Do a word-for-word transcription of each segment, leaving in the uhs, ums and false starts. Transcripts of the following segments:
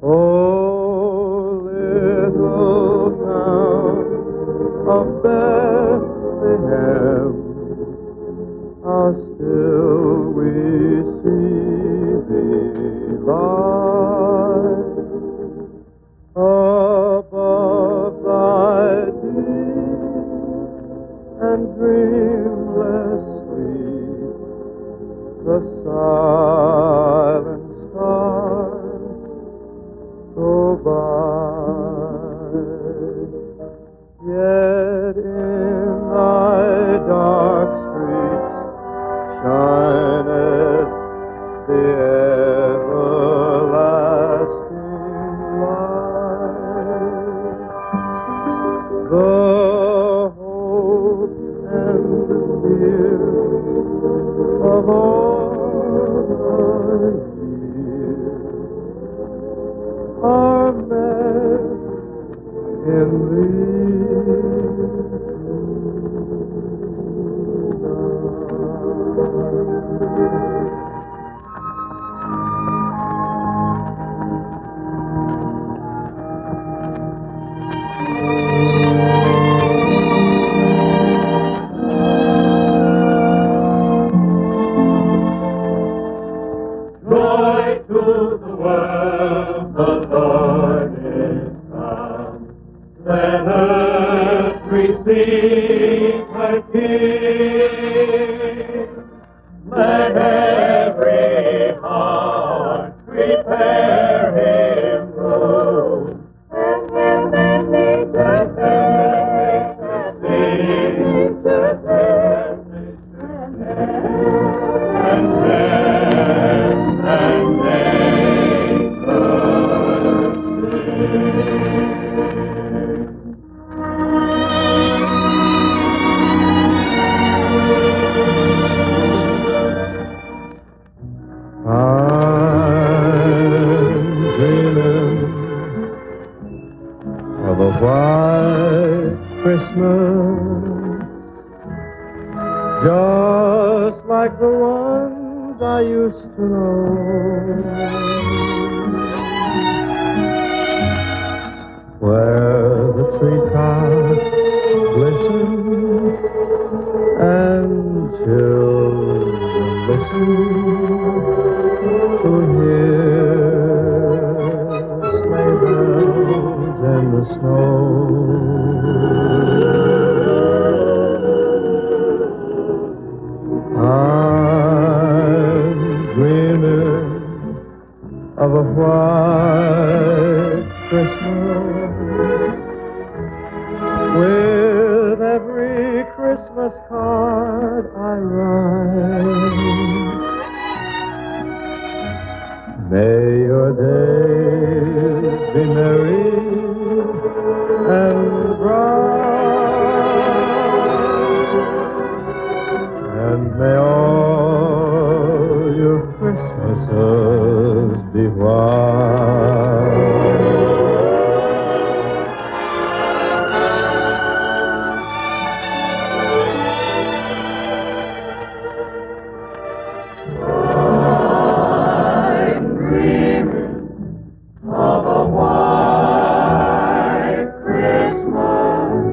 Oh, little town of Bethlehem, how still we see thee lie above thy deep and dreamless sleep. The silent stars go by, yet in thy dark streets shineth the everlasting light. The hope and the fears of all the years are met in Joy to the world, the Lord is come. Let earth receive her King. Let every heart prepare him room. And heaven nature sing, and death and nature of a white Christmas, just like the ones I used to know, where the treetops glisten and children listen to hear sleigh bells in the snow. I'm dreaming of a white Christmas, with every Christmas card I write. May your days be merry and bright, and may all your Christmases be white. I'm dreaming of a white Christmas,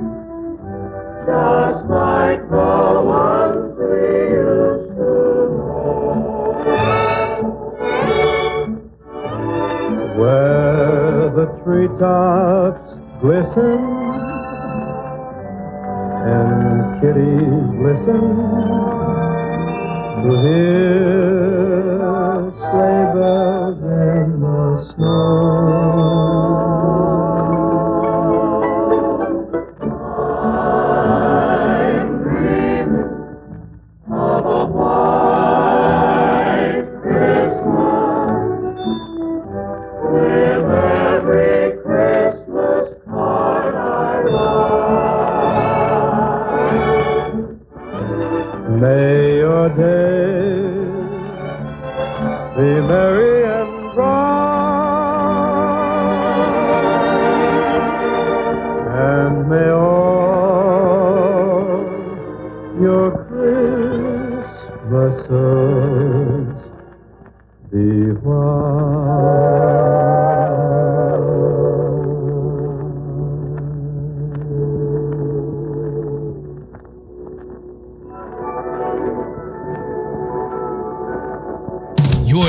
just like the ones we used to know, where the treetops glisten and kitties listen to hear sleigh bells in the snow. I'm dreaming of a white Christmas, with every Christmas card I write. May your days be merry and bright,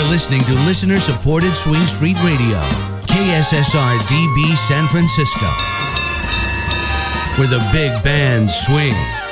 You're listening to listener-supported Swing Street Radio, K S S R D B San Francisco, where the big bands swing.